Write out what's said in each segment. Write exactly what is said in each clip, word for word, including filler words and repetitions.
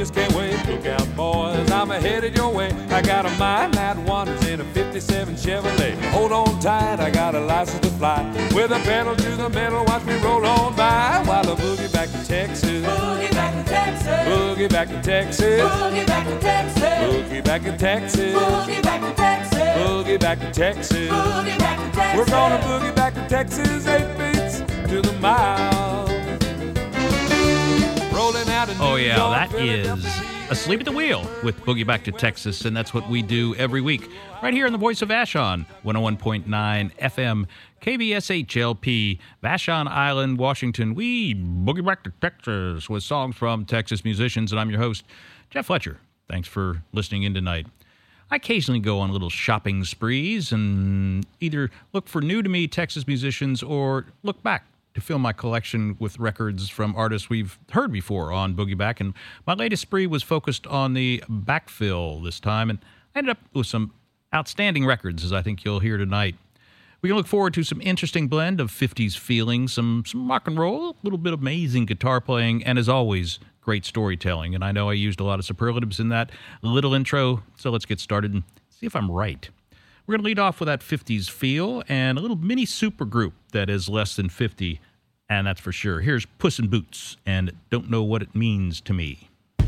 just can't wait. Look out, boys, I'm headed your way. I got a mind that wanders in a fifty-seven Chevrolet. Hold on tight, I got a license to fly. With a pedal to the metal, watch me roll on by. While I boogie back to Texas. Boogie back to Texas. Boogie back to Texas. Boogie back to Texas. Boogie back to Texas. Boogie back to Texas. Boogie back to Texas. Boogie back to Texas. We're gonna boogie back to Texas, eight beats to the mile. Rolling out a Oh, yeah, that is Asleep at the Wheel with Boogie Back to Texas, and that's what we do every week right here in the voice of Vashon, one oh one point nine F M, K V S H L P, Vashon Island, Washington. We boogie back to Texas with songs from Texas musicians, and I'm your host, Jeff Fletcher. Thanks for listening in tonight. I occasionally go on little shopping sprees and either look for new-to-me Texas musicians or look back to fill my collection with records from artists we've heard before on Boogie Back. And my latest spree was focused on the backfill this time, and I ended up with some outstanding records, as I think you'll hear tonight. We can look forward to some interesting blend of fifties feeling, some, some rock and roll, a little bit of amazing guitar playing, and as always, great storytelling. And I know I used a lot of superlatives in that little intro, so let's get started and see if I'm right. We're going to lead off with that fifties feel and a little mini super group that is less than fifty, and that's for sure. Here's Puss in Boots and Don't Know What It Means to Me.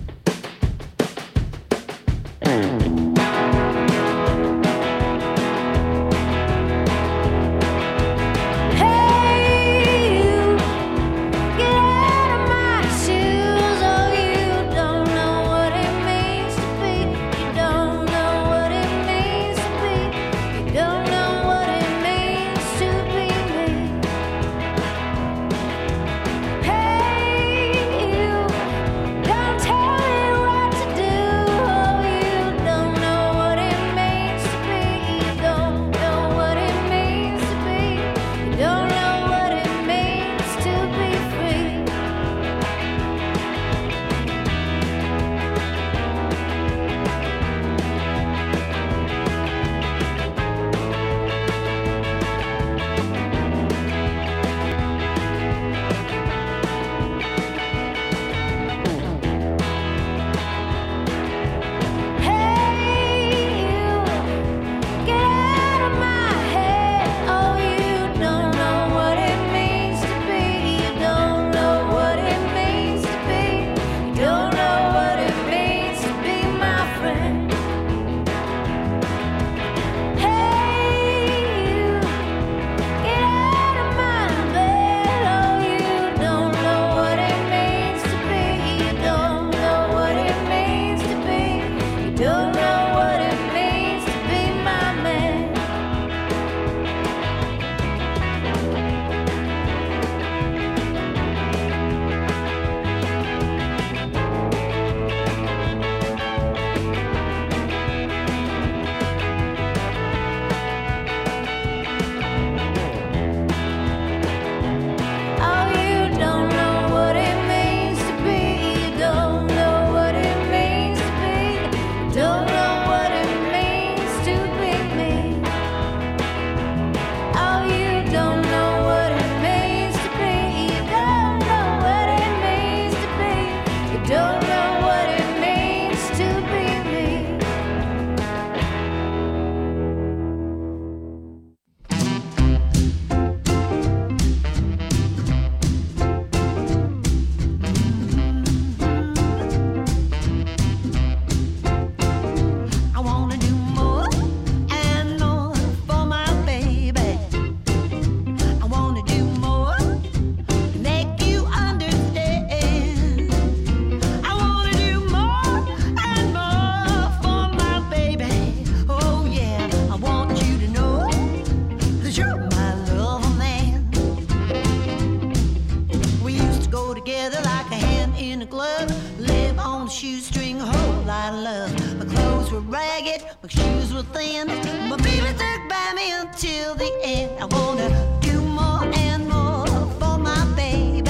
My shoes were thin, my baby stuck by me until the end. I wanna do more and more for my baby.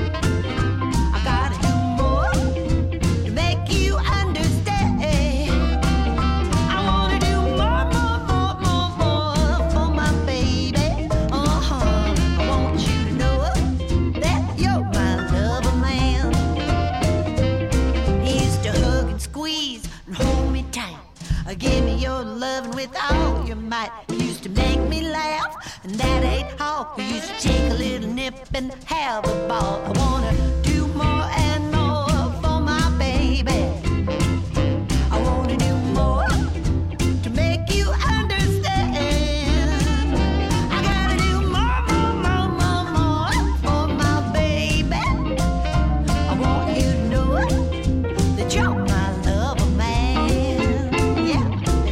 I gotta do more to make you understand. I wanna do more, more, more, more, more for my baby. Uh-huh. I want you to know that you're my lover man. He's to Give me your loving with all your might. You used to make me laugh, and that ain't all. You used to take a little nip and have a ball. I wanna do more and more for my baby. I wanna do more to make you understand. I gotta do more, more, more, more, more for my baby. I want you to know that you're my lover man. Yeah,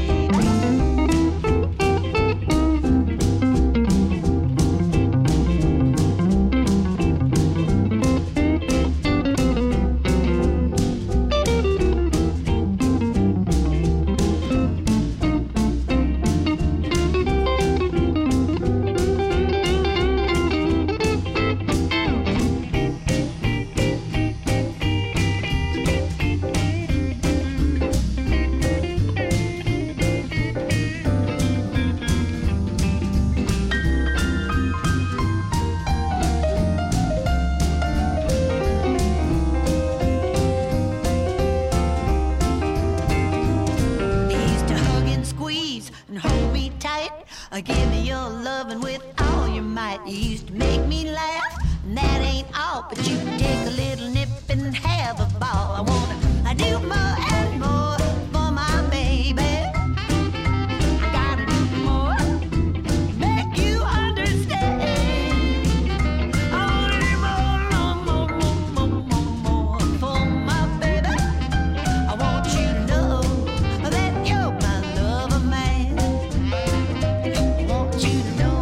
Uh, give me your loving with all your might. You used to make me laugh, and that ain't all. But you can take a little nip and have a ball. I wanna I do more and more for my baby. I gotta do more, make you understand. I wanna do more, more, more, more, more, more for my baby. I want you to know that you're my lover man. Want you to know,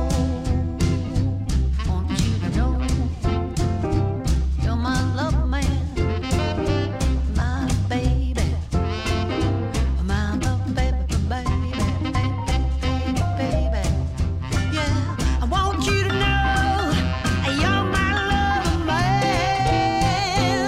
want you to know, you're my love man, my baby, my love baby, baby, baby, baby, yeah. I want you to know, you're my love man.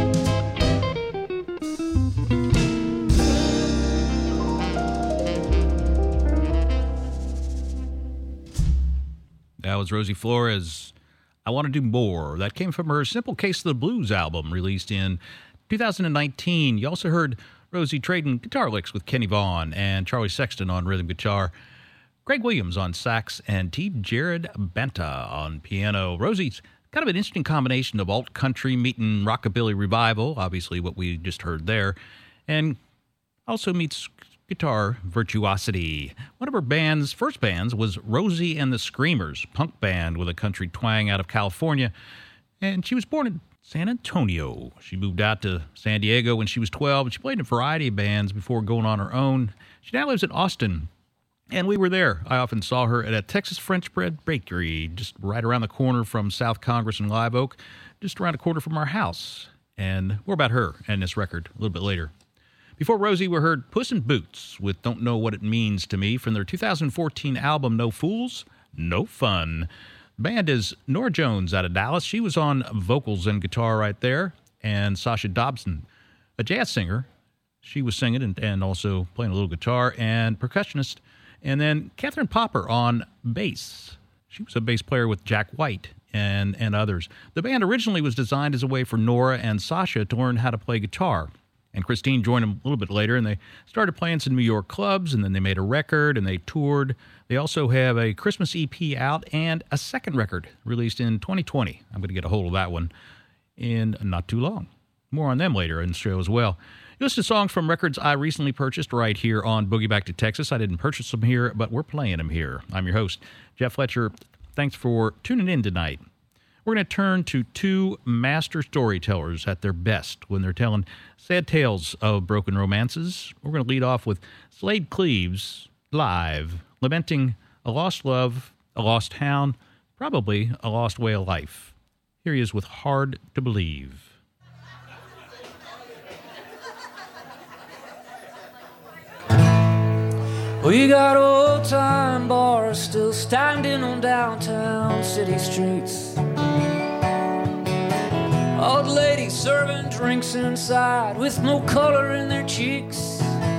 That was Rosie Flores. I Want to Do More. That came from her Simple Case of the Blues album, released in two thousand nineteen. You also heard Rosie trading guitar licks with Kenny Vaughan and Charlie Sexton on rhythm guitar, Greg Williams on sax, and T. Jared Banta on piano. Rosie's kind of an interesting combination of alt country meeting rockabilly revival, obviously what we just heard there, and also meets guitar virtuosity. One of her band's first bands was Rosie and the Screamers, punk band with a country twang out of California, and she was born in San Antonio. She moved out to San Diego when she was twelve, and she played in a variety of bands before going on her own. She now lives in Austin, and we were there. I often saw her at a Texas French bread bakery just right around the corner from South Congress and Live Oak, just around a quarter from our house. And more about her and this record a little bit later. Before Rosie, we heard Puss in Boots with Don't Know What It Means to Me from their two thousand fourteen album No Fools, No Fun. The band is Nora Jones out of Dallas. She was on vocals and guitar right there. And Sasha Dobson, a jazz singer. She was singing and, and also playing a little guitar and percussionist. And then Catherine Popper on bass. She was a bass player with Jack White and, and others. The band originally was designed as a way for Nora and Sasha to learn how to play guitar. And Christine joined them a little bit later, and they started playing some New York clubs, and then they made a record, and they toured. They also have a Christmas E P out and a second record released in twenty twenty. I'm going to get a hold of that one in not too long. More on them later in the show as well. You listen to songs from records I recently purchased right here on Boogie Back to Texas. I didn't purchase them here, but we're playing them here. I'm your host, Jeff Fletcher. Thanks for tuning in tonight. We're going to turn to two master storytellers at their best when they're telling sad tales of broken romances. We're going to lead off with Slade Cleaves live, lamenting a lost love, a lost town, probably a lost way of life. Here he is with Hard to Believe. We got old-time bars still standing on downtown city streets. Old ladies serving drinks inside with no color in their cheeks.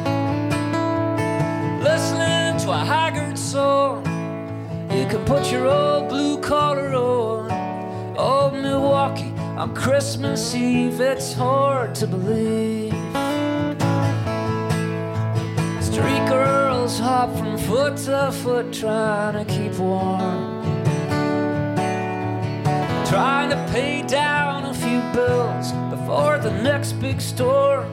Listening to a haggard song, you can put your old blue collar on. Old Milwaukee on Christmas Eve, it's hard to believe. Street hop from foot to foot trying to keep warm, trying to pay down a few bills before the next big storm.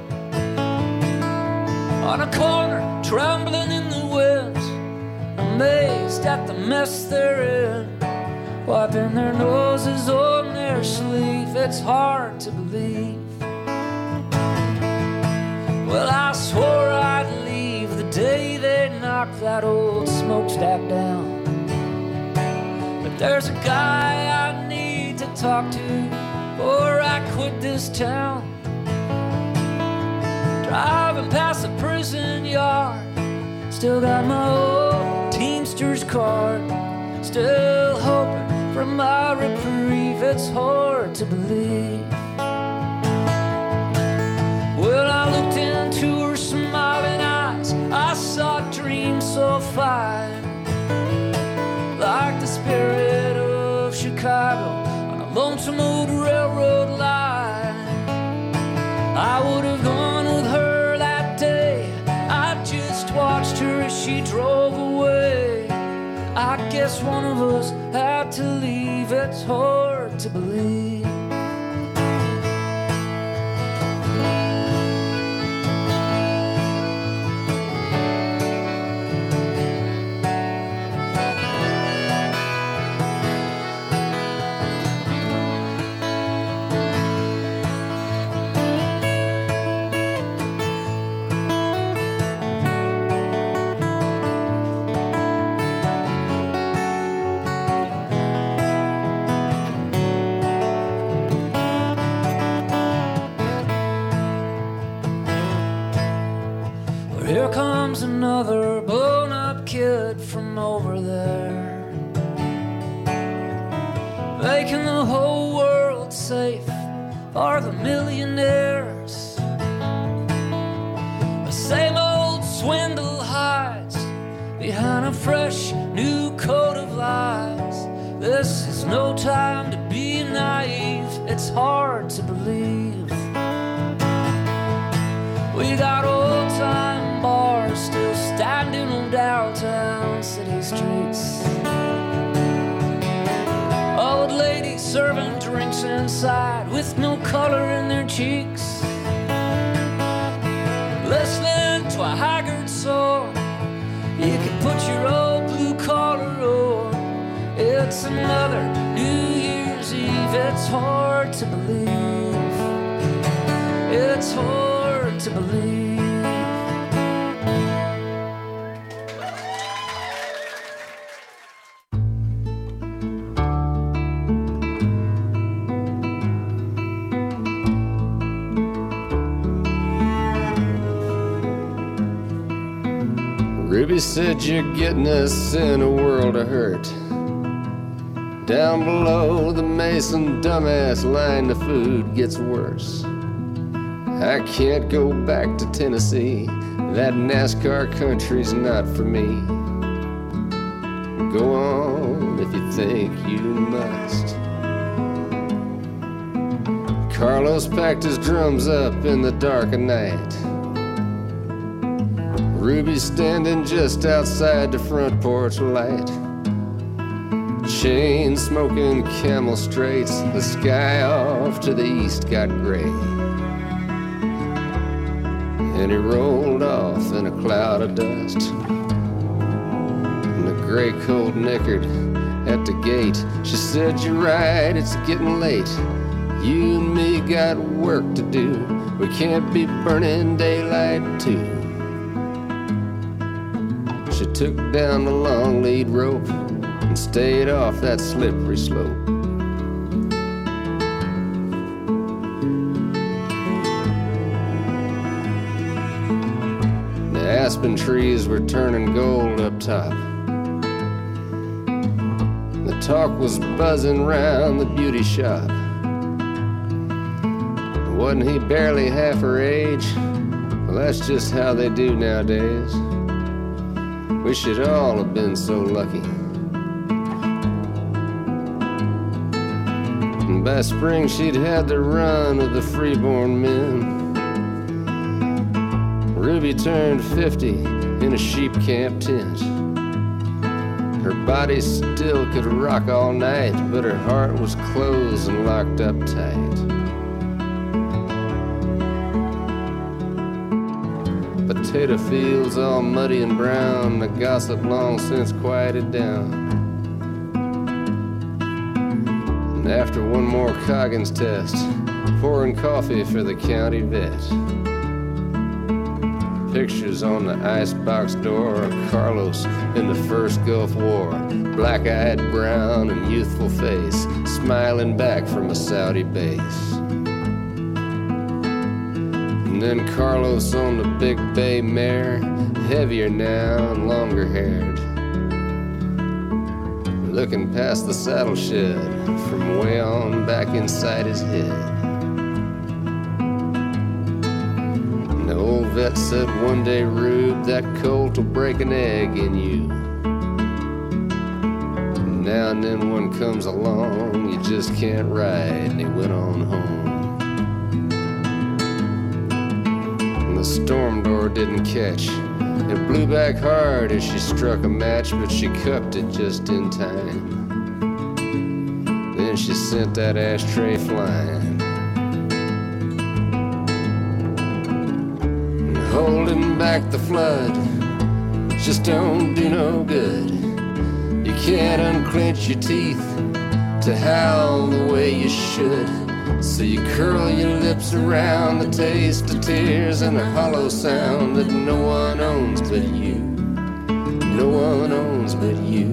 On a corner, trembling in the winds, amazed at the mess they're in, wiping their noses on their sleeve. It's hard to believe. Well, I swore I'd leave the day they knocked that old smokestack down, but there's a guy I need to talk to or I quit this town. Driving past the prison yard, still got my old Teamster's card, still hoping for my reprieve. It's hard to believe. Well, I looked into her smiling eyes, I saw dreams so fine, like the spirit of Chicago on a lonesome old railroad line. I would have gone with her that day, I just watched her as she drove away. I guess one of us had to leave. It's hard to believe. Here comes another blown-up kid from over there, making the whole world safe for the millionaires. The same old swindle hides behind a fresh new coat of lies. This is no time to be naive. It's hard to believe. We got old-time bars still standing on downtown city streets, old ladies serving drinks inside with no color in their cheeks, listening to a haggard song. You can put your old blue collar on. It's another New Year's Eve. It's hard to believe. It's hard to believe. Ruby said you're getting us in a world of hurt. Down below the Mason dumbass line, the food gets worse. I can't go back to Tennessee. That NASCAR country's not for me. Go on if you think you must. Carlos packed his drums up in the dark of night. Ruby's standing just outside the front porch light. Chain smoking Camel straights. The sky off to the east got gray, and he rolled off in a cloud of dust. And the gray coat nickered at the gate. She said, you're right, it's getting late. You and me got work to do. We can't be burning daylight too. She took down the long lead rope and stayed off that slippery slope. The aspen trees were turning gold up top. The talk was buzzing round the beauty shop. Wasn't he barely half her age? Well, that's just how they do nowadays. We should all have been so lucky. And by spring she'd had the run of the freeborn men. Ruby turned fifty in a sheep camp tent. Her body still could rock all night, but her heart was closed and locked up tight. Potato fields all muddy and brown, the gossip long since quieted down. And after one more Coggins test, pouring coffee for the county vet. Pictures on the icebox door of Carlos in the first Gulf War. Black-eyed, brown, and youthful face, smiling back from a Saudi base. And then Carlos on the Big Bay mare, heavier now and longer haired. Looking past the saddle shed from way on back inside his head. The old vet said one day, Rube, that colt will break an egg in you. Now and then one comes along you just can't ride, and he went on home. And the storm door didn't catch. It blew back hard as she struck a match, but she cupped it just in time. Then she sent that ashtray flying. Holding back the flood just don't do no good. You can't unclench your teeth to howl the way you should. So you curl your lips around the taste of tears and a hollow sound that no one owns but you. No one owns but you.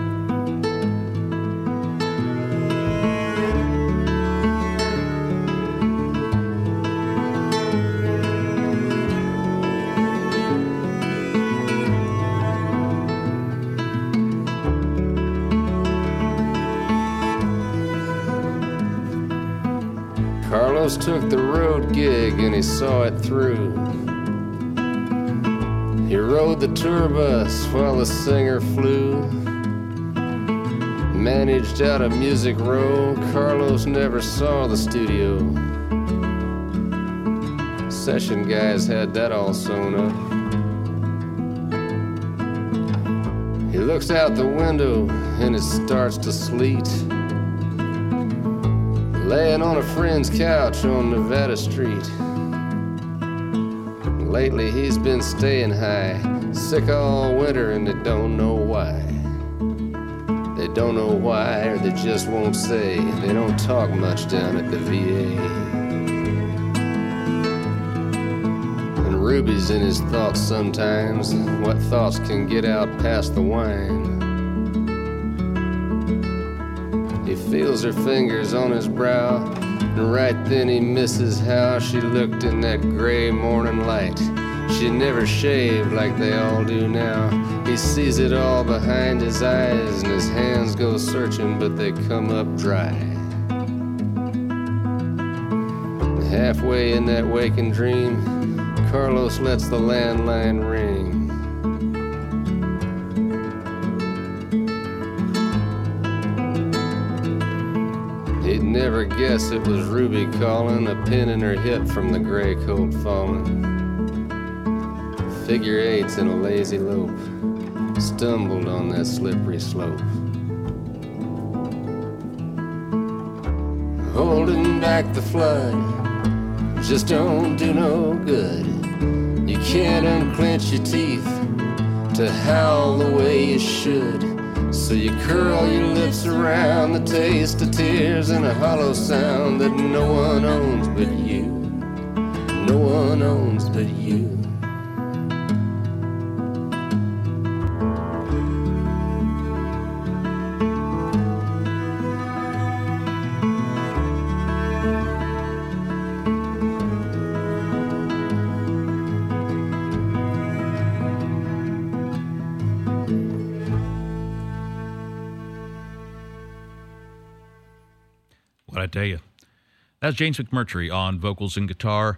Carlos took the road gig and he saw it through. He rode the tour bus while the singer flew. Managed out of Music Row, Carlos never saw the studio. Session guys had that all sewn up. He looks out the window and it starts to sleet. Laying on a friend's couch on Nevada Street. Lately he's been staying high, sick all winter and they don't know why. They don't know why or they just won't say. They don't talk much down at the V A. And Ruby's in his thoughts sometimes. What thoughts can get out past the wine? He feels her fingers on his brow, and right then he misses how she looked in that gray morning light. She never shaved like they all do now. He sees it all behind his eyes, and his hands go searching, but they come up dry. Halfway in that waking dream, Carlos lets the landline ring. He'd never guess it was Ruby calling, a pin in her hip from the gray coat falling. Figure eights in a lazy lope, stumbled on that slippery slope. Holding back the flood just don't do no good. You can't unclench your teeth to howl the way you should. So you curl your lips around the taste of tears and a hollow sound that no one owns but you. No one owns but you. I tell you, that's James McMurtry on vocals and guitar.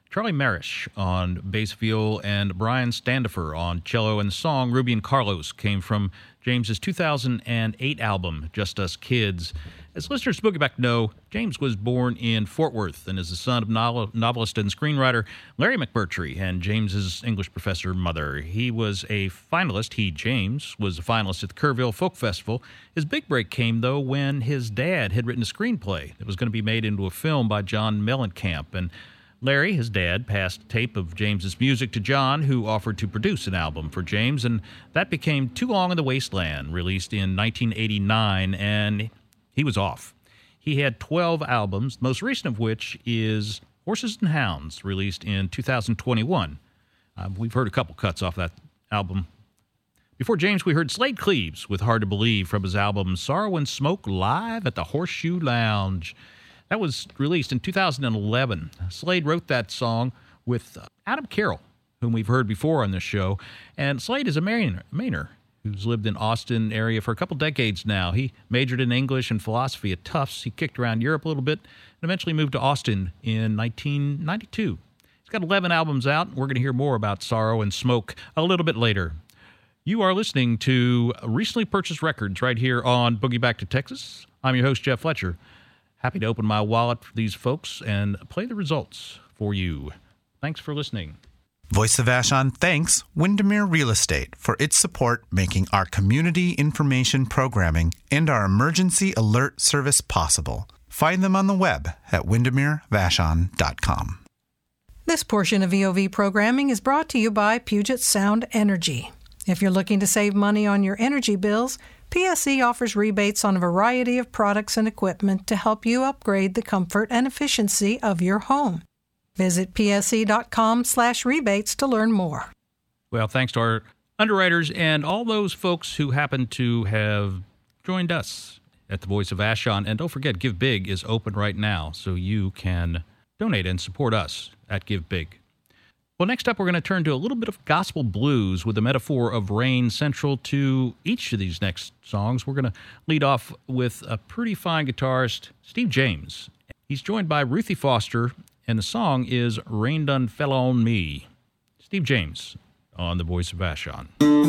Charlie Marish on bass viol, and Brian Standifer on cello. And the song Ruby and Carlos came from James's two thousand eight album, Just Us Kids. As listeners to Boogie Back know, James was born in Fort Worth and is the son of novel- novelist and screenwriter Larry McMurtry and James's English professor mother. He was a finalist. He, James, was a finalist at the Kerrville Folk Festival. His big break came, though, when his dad had written a screenplay that was going to be made into a film by John Mellencamp. And Larry, his dad, passed tape of James's music to John, who offered to produce an album for James, and that became Too Long in the Wasteland, released in nineteen eighty-nine, and he was off. He had twelve albums, the most recent of which is Horses and Hounds, released in two thousand twenty-one. Uh, we've heard a couple cuts off that album. Before James, we heard Slade Cleaves with Hard to Believe from his album Sorrow and Smoke live at the Horseshoe Lounge. That was released in two thousand eleven. Slade wrote that song with Adam Carroll, whom we've heard before on this show. And Slade is a Mainer, Mainer who's lived in Austin area for a couple decades now. He majored in English and philosophy at Tufts. He kicked around Europe a little bit and eventually moved to Austin in nineteen ninety-two. He's got eleven albums out. We're going to hear more about Sorrow and Smoke a little bit later. You are listening to recently purchased records right here on Boogie Back to Texas. I'm your host, Jeff Fletcher. Happy to open my wallet for these folks and play the results for you. Thanks for listening. Voice of Vashon thanks Windermere Real Estate for its support making our community information programming and our emergency alert service possible. Find them on the web at windermere vashon dot com. This portion of V O V programming is brought to you by Puget Sound Energy. If you're looking to save money on your energy bills, P S E offers rebates on a variety of products and equipment to help you upgrade the comfort and efficiency of your home. Visit pse.com slash rebates to learn more. Well, thanks to our underwriters and all those folks who happen to have joined us at the Voice of Vashon. And don't forget, Give Big is open right now, so you can donate and support us at Give Big. Well, next up, we're going to turn to a little bit of gospel blues with the metaphor of rain central to each of these next songs. We're going to lead off with a pretty fine guitarist, Steve James. He's joined by Ruthie Foster, and the song is Rain Done Fell on Me. Steve James on the Voice of Vashon.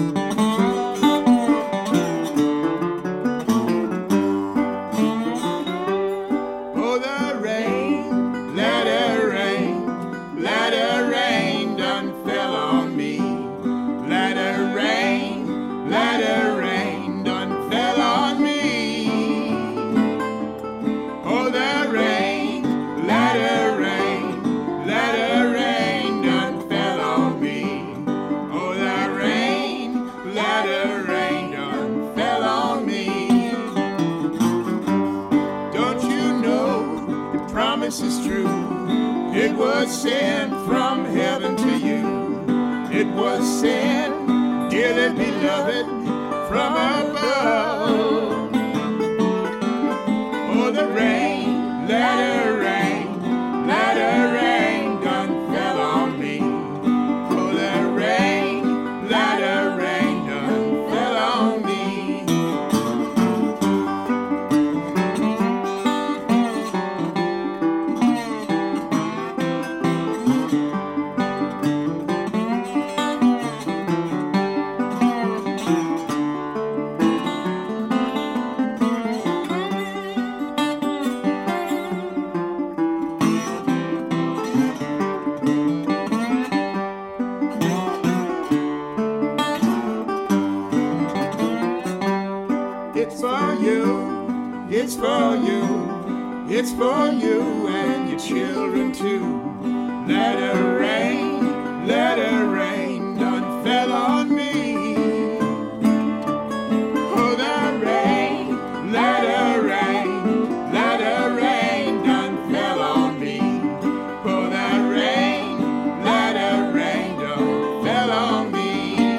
Oh, the rain, let it rain, let it rain done fell on me. Let it rain, let it rain done fell on me. Oh, the rain, let it rain, let it rain done fell on me. Oh, the rain, let it rain done fell on me. Don't you know the promise is true? It was sent from heaven to you. It was sent, dearly beloved, from above. Oh, the rain, let it rain, let it rain done fell on me. Oh, the rain, let it rain done fell on me. It's for you, it's for you, it's for you and your children too. Let it rain, let it rain, done fell on me. Oh, the rain, let it rain, let it rain, done fell on me. Oh, the rain, let it rain, done fell on me.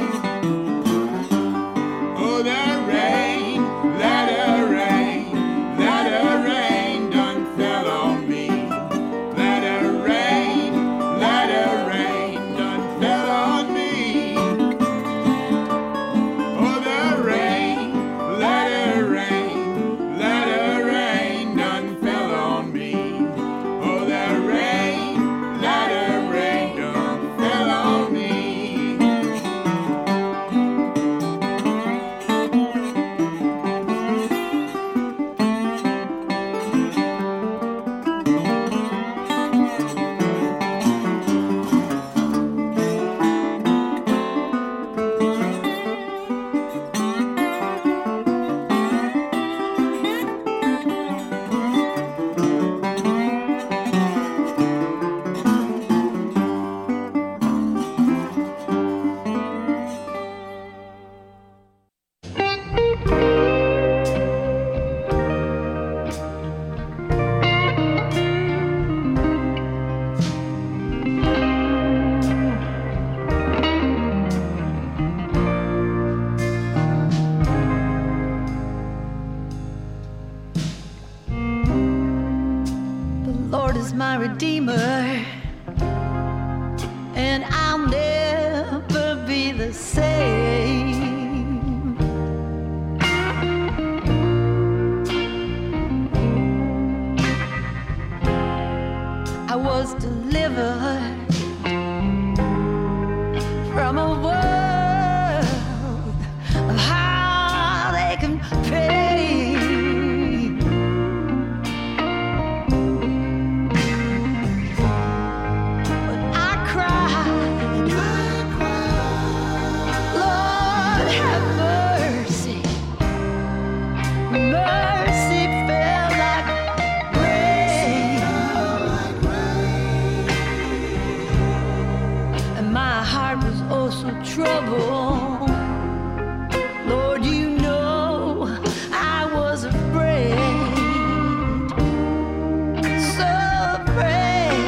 Oh, the rain, let it rain, let it rain, done fell on me. Let it rain, let it my redeemer, and I'll never be the same. I was delivered from a world of how they can pay. Trouble, Lord, you know I was afraid, so afraid.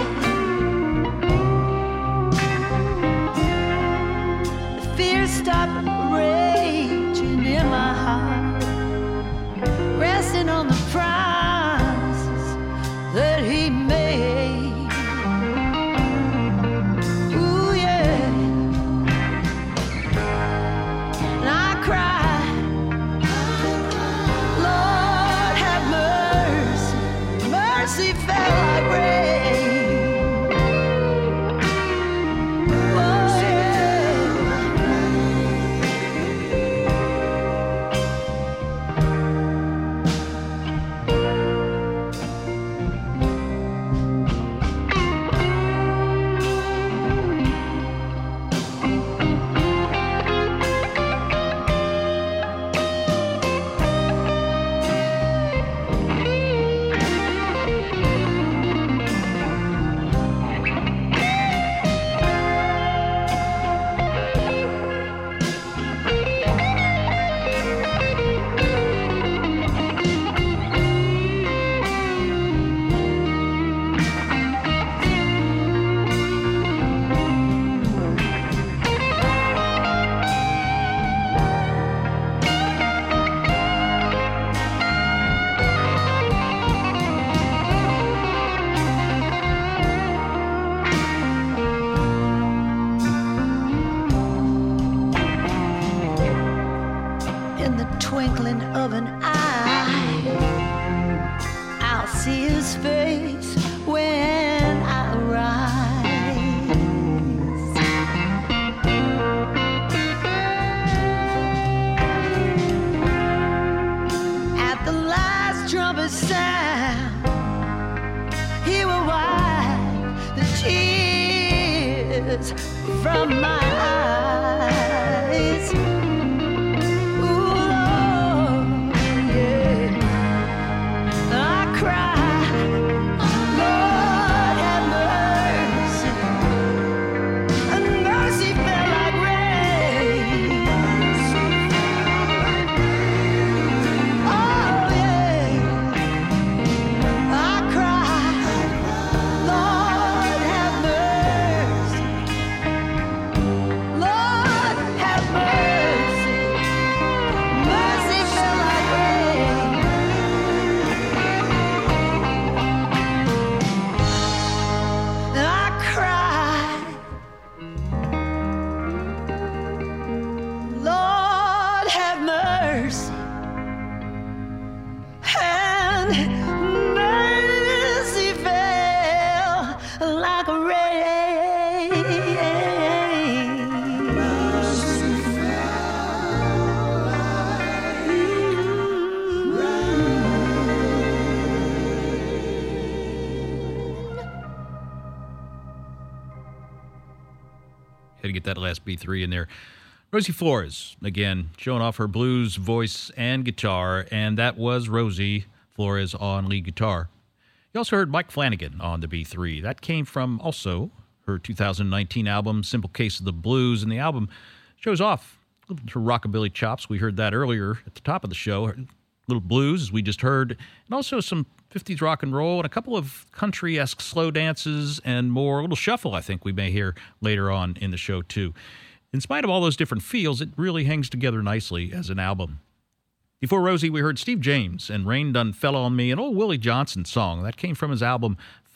The fear stopped raging in my heart, resting on the promises that He made. From my eyes, ooh, Lord, yeah. I cry, Lord have mercy, and mercy fell like rain. Oh yeah, I cry, Lord have mercy. Lord have mercy, mercy fell like rain. And I cried, Lord have mercy, and mercy fell like rain. Had to get that last B three in there. Rosie Flores, again, showing off her blues voice and guitar, and that was Rosie Flores on lead guitar. You also heard Mike Flanagan on the B three. That came from also her two thousand nineteen album, Simple Case of the Blues, and the album shows off her rockabilly chops. We heard that earlier at the top of the show. Little blues, as we just heard, and also some fifties rock and roll and a couple of country-esque slow dances and more. A little shuffle, I think we may hear later on in the show, too. In spite of all those different feels, it really hangs together nicely as an album. Before Rosie, we heard Steve James and Rain Done Fell on Me, an old Willie Johnson song. That came from his album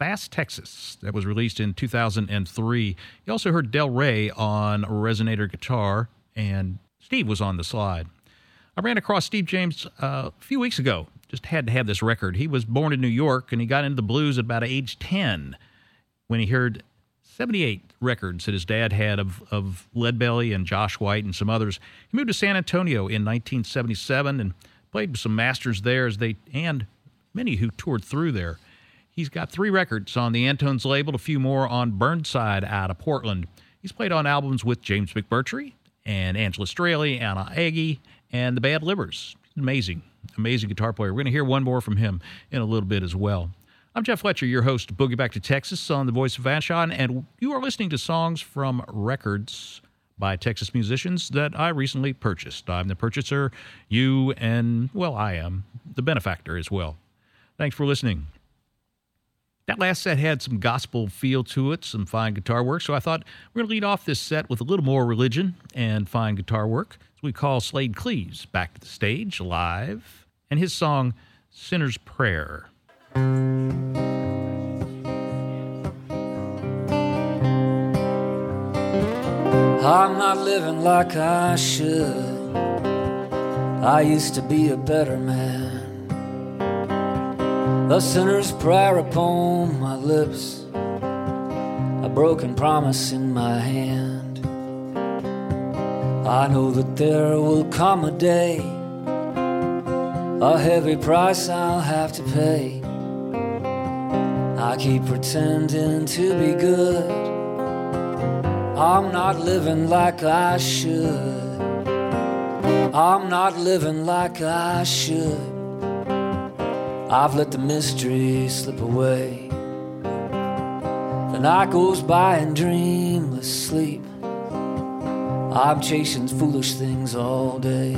Fast Texas. That was released in two thousand three. You also heard Del Rey on resonator guitar, and Steve was on the slide. I ran across Steve James uh, a few weeks ago. Just had to have this record. He was born in New York, and he got into the blues at about age ten when he heard seventy-eight records that his dad had of, of Leadbelly and Josh White and some others. He moved to San Antonio in nineteen seventy-seven and played with some masters there as they and many who toured through there. He's got three records on the Antones label, a few more on Burnside out of Portland. He's played on albums with James McMurtry and Angela Straley, Anna Aggie, and the Bad Livers. Amazing, amazing guitar player. We're going to hear one more from him in a little bit as well. I'm Jeff Fletcher, your host of Boogie Back to Texas on the Voice of Vashon, and you are listening to songs from records by Texas musicians that I recently purchased. I'm the purchaser, you, and, well, I am the benefactor as well. Thanks for listening. That last set had some gospel feel to it, some fine guitar work, so I thought we're going to lead off this set with a little more religion and fine guitar work. So we call Slade Cleaves back to the stage live, and his song, Sinner's Prayer. I'm not living like I should. I used to be a better man. The sinner's prayer upon my lips, a broken promise in my hand. I know that there will come a day, a heavy price I'll have to pay. I keep pretending to be good. I'm not living like I should. I'm not living like I should. I've let the mystery slip away. The night goes by in dreamless sleep. I'm chasing foolish things all day.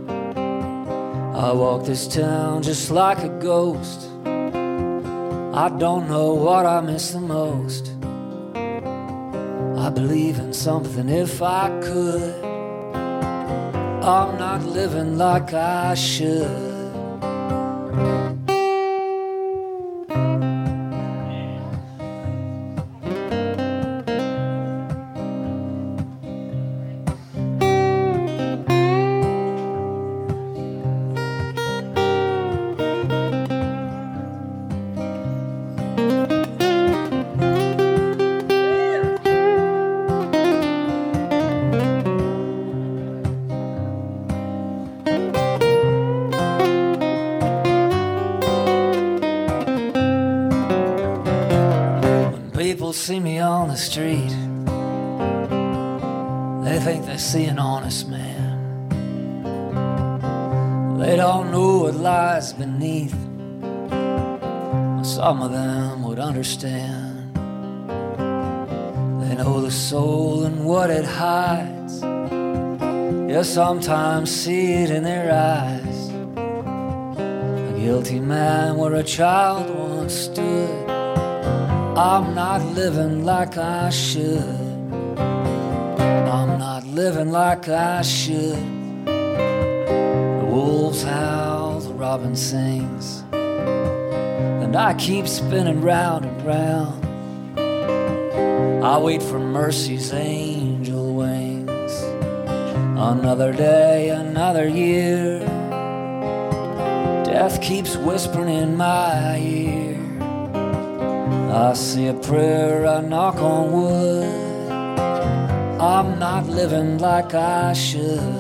I walk this town just like a ghost. I don't know what I miss the most. I believe in something if I could. I'm not living like I should. See me on the street, they think they see an honest man. They don't know what lies beneath. Some of them would understand. They know the soul and what it hides. You sometimes see it in their eyes. A guilty man where a child once stood. I'm not living like I should. I'm not living like I should. The wolves howl, the robin sings, and I keep spinning round and round. I wait for mercy's angel wings. Another day, another year. Death keeps whispering in my ear. I say a prayer, I knock on wood. I'm not living like I should.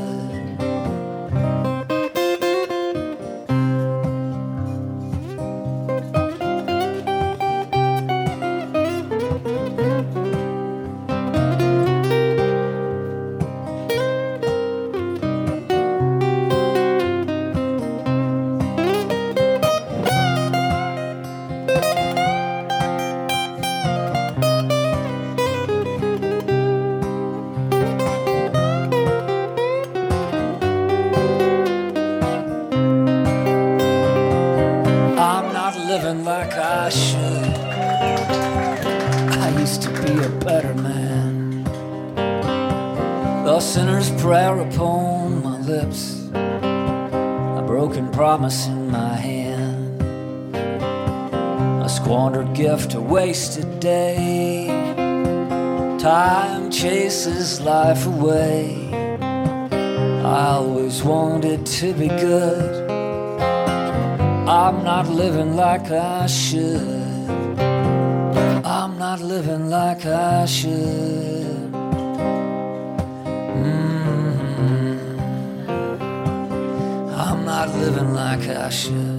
Promise in my hand. a squandered gift, a wasted day. Time chases life away. I always wanted to be good. I'm not living like I should. I'm not living like I should. Mm-hmm. I'm not living like I should.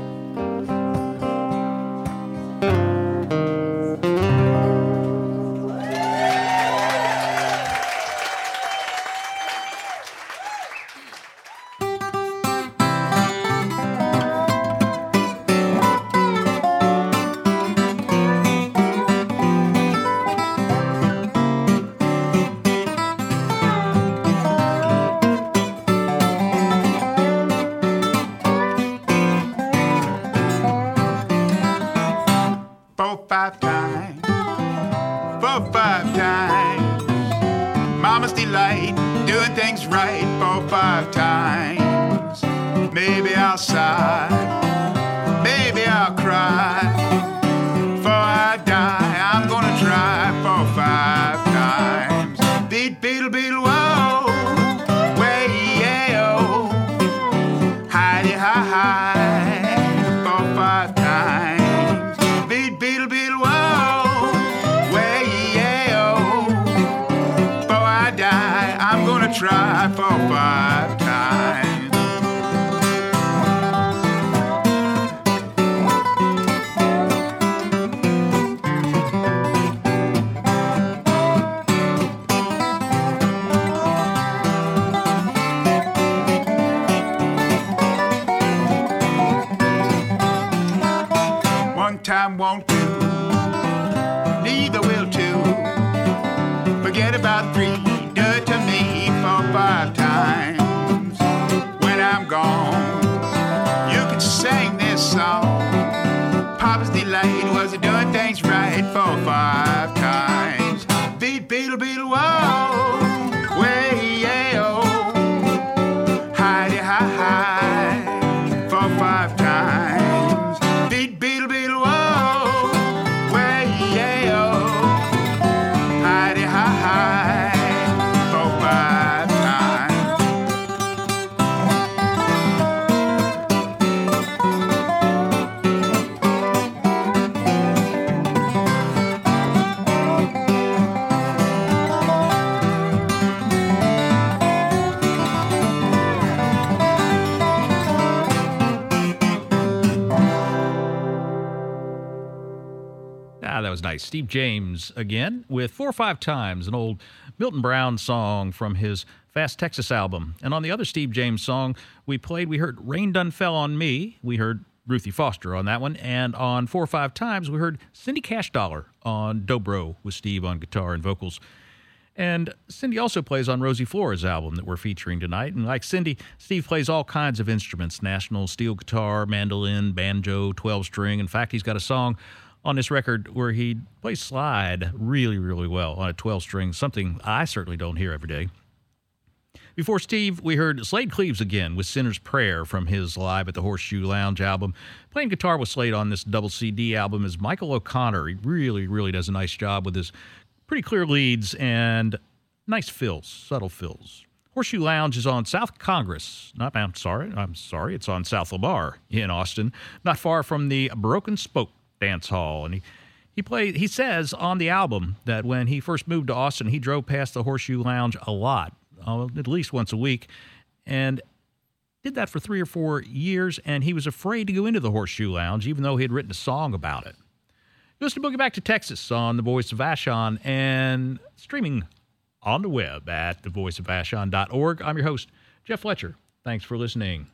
Time won't do, neither will two. Forget about three, do it to me for five times. When I'm gone, you can sing this song. Papa's delight was doing things right for five times. Beat, beetle, beetle, whoa, way, yeah, oh, hidey, hi, hi, for five times. Beat, beetle, beetle, whoa. That was nice. Steve James again with Four or Five Times, an old Milton Brown song from his Fast Texas album. And on the other Steve James song we played, we heard Rain Done Fell on Me. We heard Ruthie Foster on that one. And on Four or Five Times we heard Cindy Cash Dollar on Dobro with Steve on guitar and vocals. And Cindy also plays on Rosie Flores' album that we're featuring tonight. And like Cindy, Steve plays all kinds of instruments: national steel guitar, mandolin, banjo, twelve-string. In fact, he's got a song on this record where he plays slide really, really well on a twelve-string, something I certainly don't hear every day. Before Steve, we heard Slade Cleaves again with Sinner's Prayer from his Live at the Horseshoe Lounge album. Playing guitar with Slade on this double C D album is Michael O'Connor. He really, really does a nice job with his pretty clear leads and nice fills, subtle fills. Horseshoe Lounge is on South Congress. Not, I'm sorry, I'm sorry, it's on South Lamar in Austin, not far from the Broken Spoke Dance Hall. And he he played he says on the album that when he first moved to Austin, he drove past the Horseshoe Lounge a lot, uh, at least once a week, and did that for three or four years, and he was afraid to go into the Horseshoe Lounge even though he had written a song about it. Listen to Boogie Back to Texas on The Voice of Vashon and streaming on the web at the voice of vashon dot org. I'm your host, Jeff Fletcher. Thanks for listening.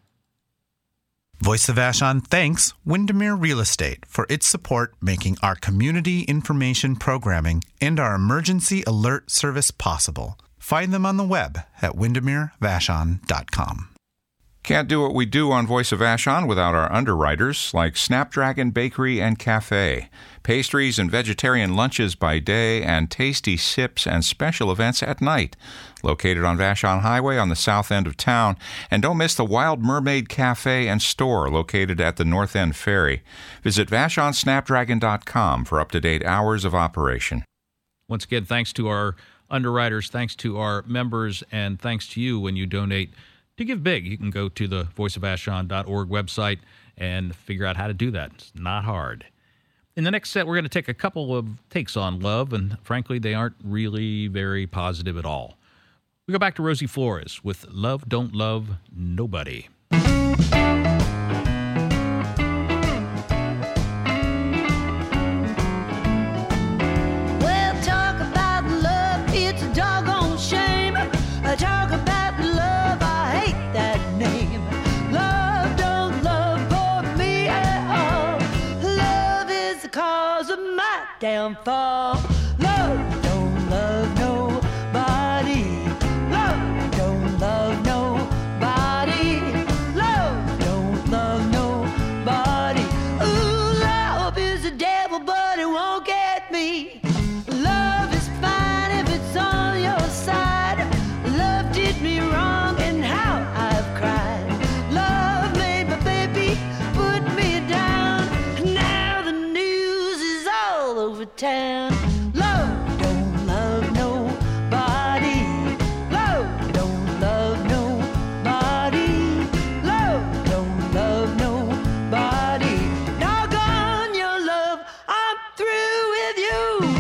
Voice of Vashon thanks Windermere Real Estate for its support making our community information programming and our emergency alert service possible. Find them on the web at windermere vashon dot com. Can't do what we do on Voice of Vashon without our underwriters like Snapdragon Bakery and Cafe. Pastries and vegetarian lunches by day and tasty sips and special events at night. Located on Vashon Highway on the south end of town. And don't miss the Wild Mermaid Cafe and store located at the North End Ferry. Visit Vashon Snapdragon dot com for up-to-date hours of operation. Once again, thanks to our underwriters, thanks to our members, and thanks to you when you donate. To give big, you can go to the voice of vashon dot org website and figure out how to do that. It's not hard. In the next set, we're going to take a couple of takes on love, and frankly, they aren't really very positive at all. We go back to Rosie Flores with Love Don't Love Nobody. Well, talk about love, it's a doggone shame. Talk about love, I hate that name. Love don't love for me at all. Love is the cause of my downfall. Love don't love nobody. Love don't love nobody. Love don't love nobody. Ooh, love is the devil, but it won't get me. Love is fine if it's on your side. Love did me wrong and how I've cried. Love made my baby put me down. Now the news is all over town. Love don't love nobody. Love don't love nobody. Love don't love nobody. Doggone your love, I'm through with you.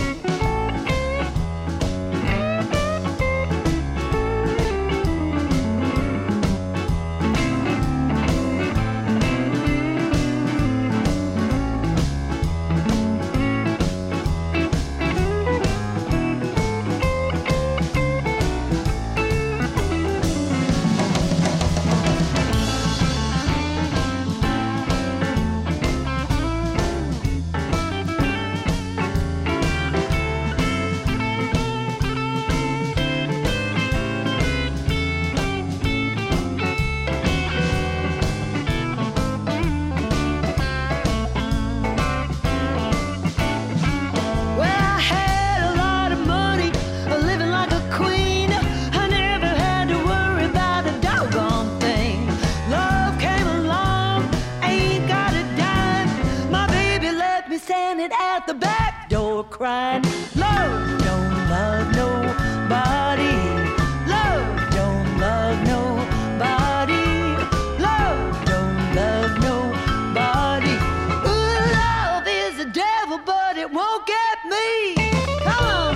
Well, I had a lot of money, living like a queen. I never had to worry about a doggone thing. Love came along, ain't got a dime. My baby left me standing at the back door crying. Love don't love nobody. Love don't love nobody. Love don't love nobody. Ooh, love is the devil, but it won't get me. Come on.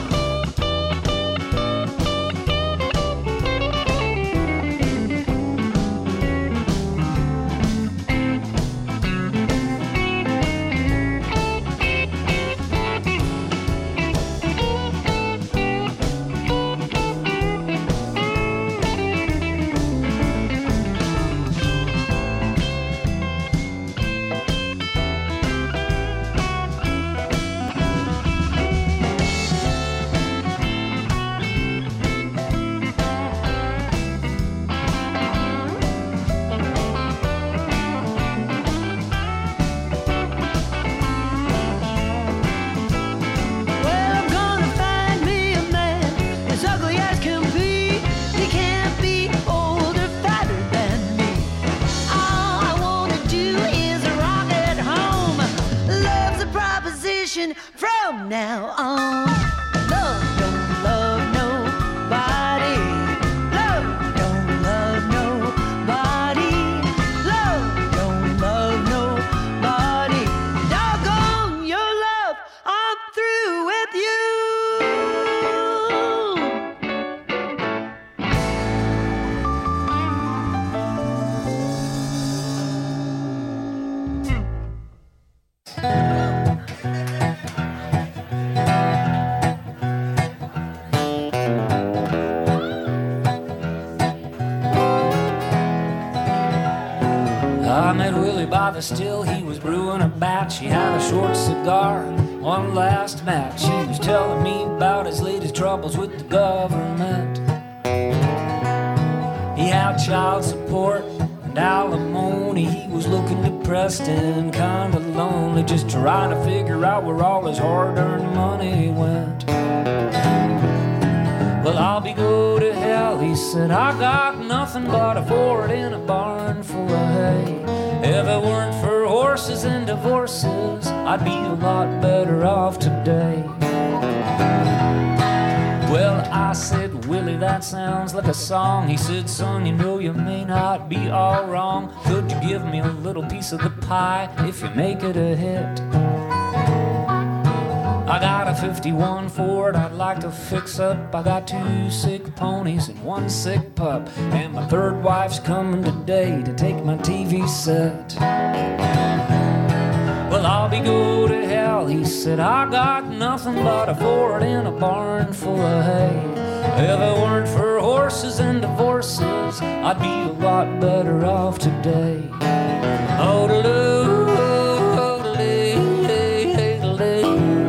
Well, I'm gonna find me a man as ugly as can be. He can't be older, fatter than me. All I wanna do is rock at home. Love's a proposition from now on. Love don't love nobody. Love don't love nobody. Love don't love nobody. Doggone your love, I'm through with you. I met Willie by the still, he was brewing a batch. He had a short cigar and one last match. He was telling me about his latest troubles with the government. He had child support and alimony. He was looking depressed and kinda lonely, just trying to figure out where all his hard-earned money went. Well, I'll be go to hell, he said. I got nothing but a Ford in a barn full of hay. If it weren't for horses and divorces, I'd be a lot better off today. Well, I said, Willie, that sounds like a song. He said, son, you know you may not be all wrong. Could you give me a little piece of the pie if you make it a hit? I got a fifty-one Ford I'd like to fix up. I got two sick ponies and one sick pup, and my third wife's coming today to take my T V set. Well, I'll be go to hell, he said. I got nothing but a Ford in a barn full of hay. If it weren't for horses and divorces, I'd be a lot better off today. Oh-de-loo, oh-de-lee, hey-de-lee.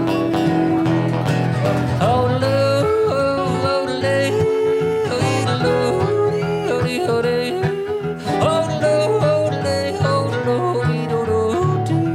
Oh-de-loo, oh-de-lee, oh-de-loo, oh-de-lee, oh-de-loo, oh-de-lee, oh-de-loo, oh-de-loo.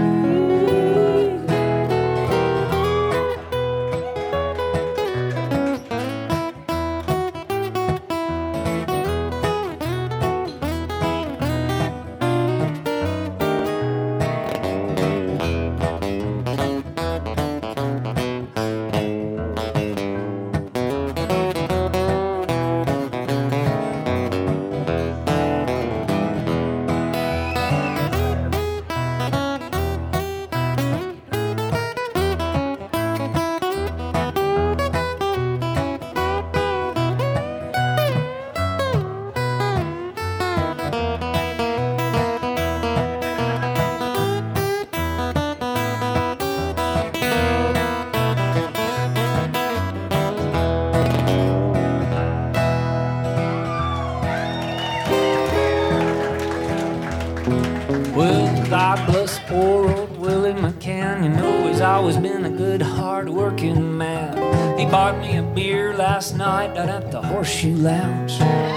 Well, God bless poor old Willie McCann. You know he's always been a good, hard-working man. He bought me a beer last night out at the Horseshoe Lounge.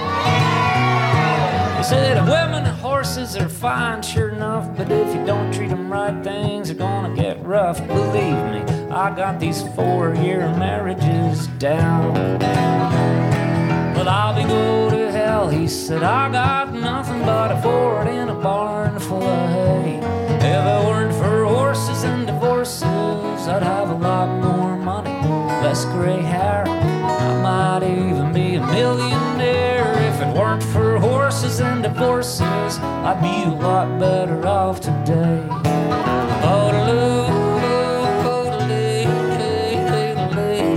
He said, women and horses are fine, sure enough, but if you don't treat them right, things are gonna get rough. Believe me, I got these four-year marriages down. Well, I'll be go to hell, he said. I got nothing but a Ford in a barn full of hay. If it weren't for horses and divorces, I'd have a lot more money, less gray hair. I might even be a millionaire. If it weren't for horses and divorces, I'd be a lot better off today. Oh-de-loo, oh-de-lee, hey-de-lee.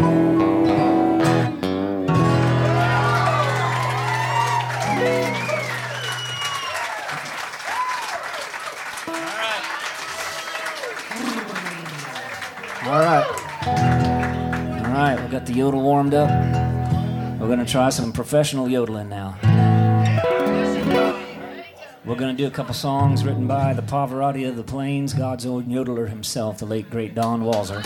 All right. All right, we got the yodel warmed up. We're going to try some professional yodeling now. We're going to do a couple songs written by the Pavarotti of the Plains, God's own yodeler himself, the late, great Don Walser.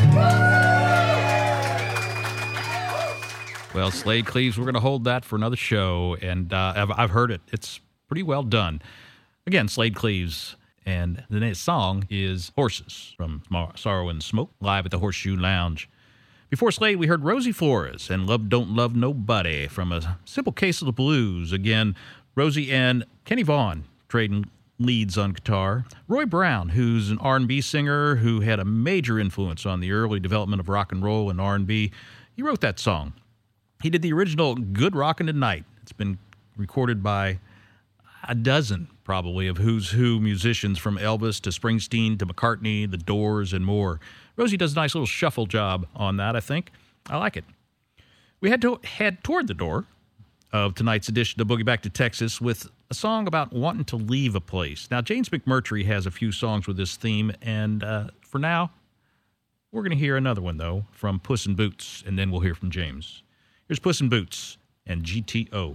Well, Slade Cleaves, we're going to hold that for another show, and uh, I've, I've heard it. It's pretty well done. Again, Slade Cleaves, and the next song is Horses from Sorrow and Smoke, live at the Horseshoe Lounge. Before Slade, we heard Rosie Flores and Love Don't Love Nobody from A Simple Case of the Blues. Again, Rosie and Kenny Vaughan trading leads on guitar. Roy Brown, who's an R and B singer who had a major influence on the early development of rock and roll and R and B, he wrote that song. He did the original Good Rockin' Tonight. It's been recorded by a dozen, probably, of who's who musicians from Elvis to Springsteen to McCartney, The Doors, and more. Rosie does a nice little shuffle job on that, I think. I like it. We had to head toward the door of tonight's edition of Boogie Back to Texas with a song about wanting to leave a place. Now, James McMurtry has a few songs with this theme, and uh, for now, we're going to hear another one, though, from Puss in Boots, and then we'll hear from James. Here's Puss in Boots and G T O.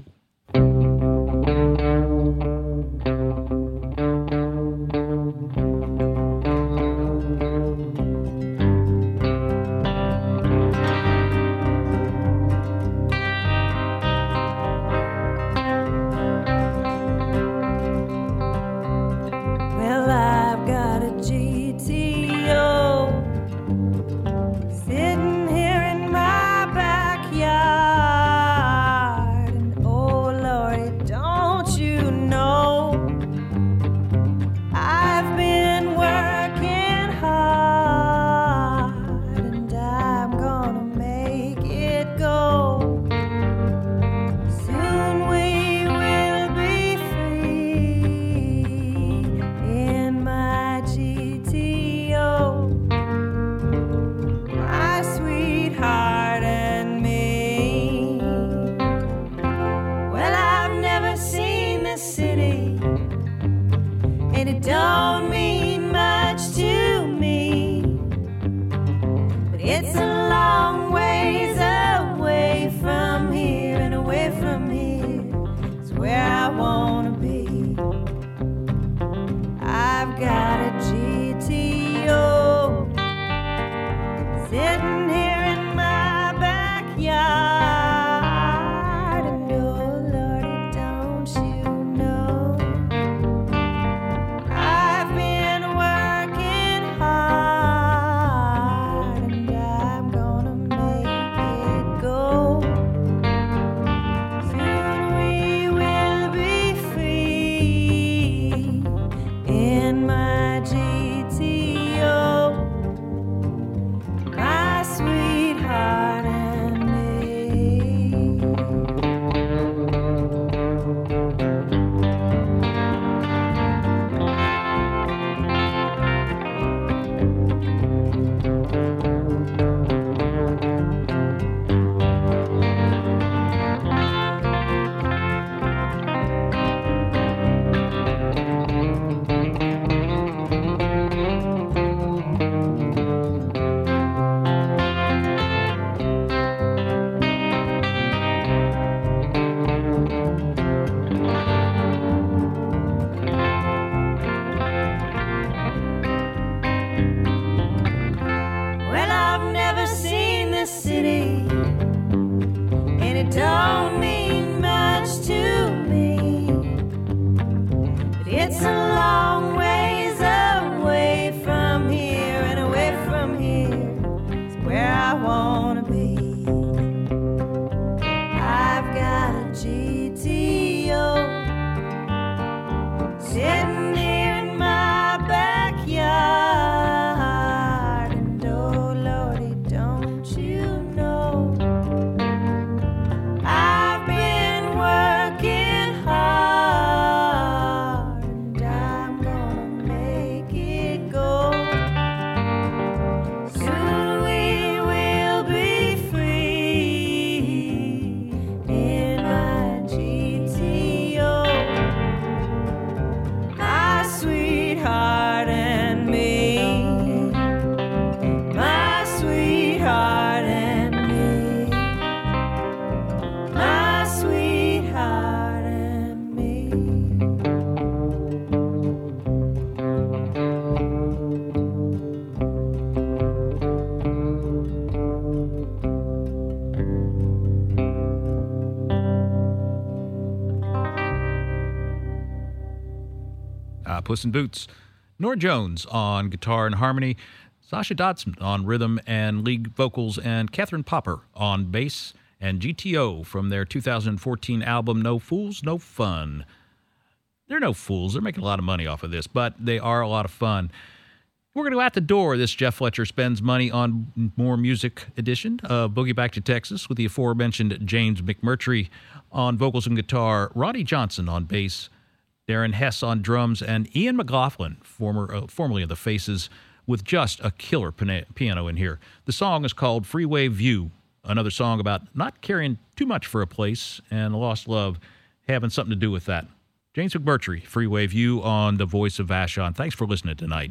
city, and it don't mean much to me, but it's a long ways away from here, and away from here is where I wanna be. I've got a G T O sitting here in my backyard, and oh Lordy, don't you know I've been working hard, and I'm gonna make it go. Soon we will be free in my G T O, my sweetheart and me. Well, I've never seen this city, and it don't mean much to me, but it's a long ways away from here, and away from here is where I wanna be. I've got a G T O sitting here in my backyard, and oh Lordy, don't you know I've been working hard, and I'm gonna make it go. Soon we will be free in my G T O, my sweetheart and me, my sweetheart and me, my sweetheart and me. uh, Puss in Boots. Nora Jones on guitar and harmony, Sasha Dodson on rhythm and lead vocals, and Catherine Popper on bass, and G T O from their two thousand fourteen album No Fools, No Fun. They're no fools. They're making a lot of money off of this, but they are a lot of fun. We're going to go out the door. This Jeff Fletcher Spends Money on More Music edition of Boogie Back to Texas with the aforementioned James McMurtry on vocals and guitar, Ronnie Johnson on bass, Darren Hess on drums, and Ian McLaughlin, former, uh, formerly of the Faces, with just a killer piano in here. The song is called Freeway View, another song about not caring too much for a place and a lost love having something to do with that. James McMurtry, Freeway View on The Voice of Vashon. Thanks for listening tonight.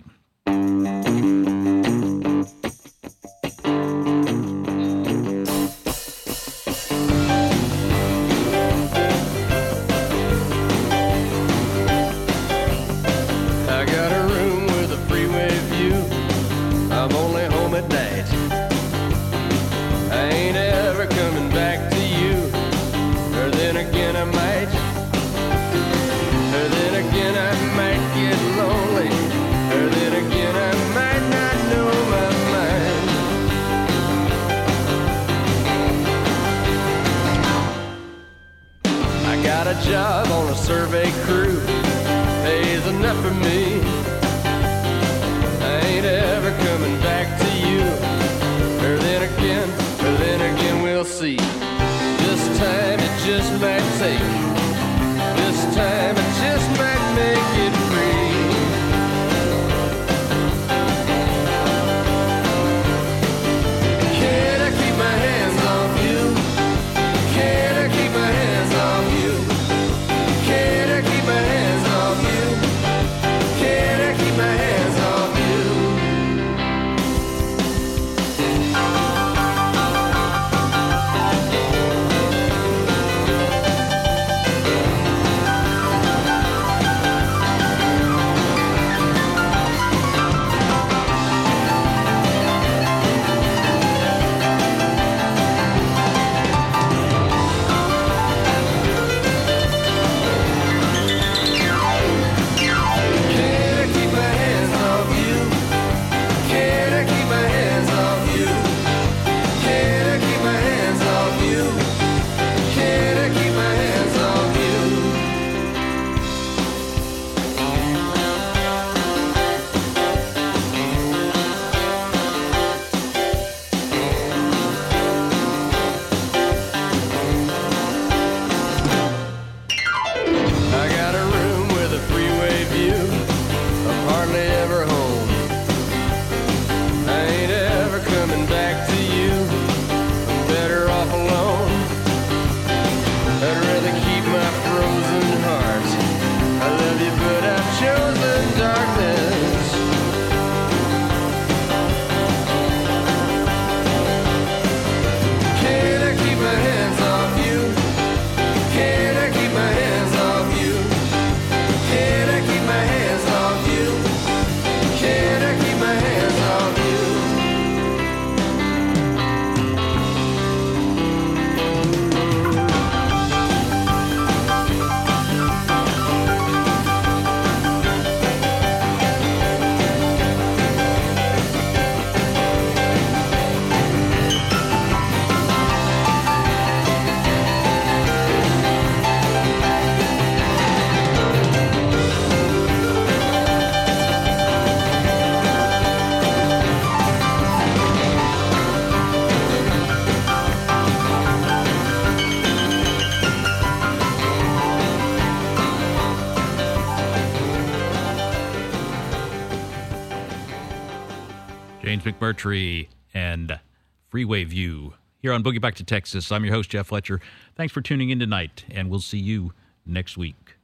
I got a room with a freeway view. I'm only home at night. I ain't ever coming back to you. Or then again I might. Or then again I might get lonely. Or then again I might not know my mind. I got a job on a survey crew. Pays enough for me. I ain't ever coming back to you. Or then again, or then again we'll see. This time it just might take. This time it just might make it free. Can I keep my hands off you? Can I keep my hands off you? Can I keep my James McMurtry and Freeway View here on Boogie Back to Texas. I'm your host, Jeff Fletcher. Thanks for tuning in tonight, and we'll see you next week.